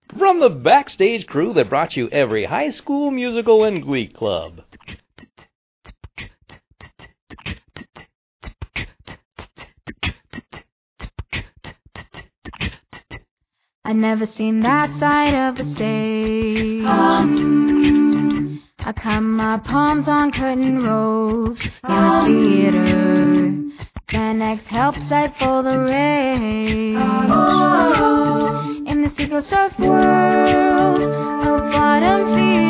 From the backstage crew that brought you every high school musical and glee club. I'd never seen that side of the stage. I cut my palms on curtain rows in the theater. Xanax helped stifle the rage. In the sequel surf world of bottom feeder.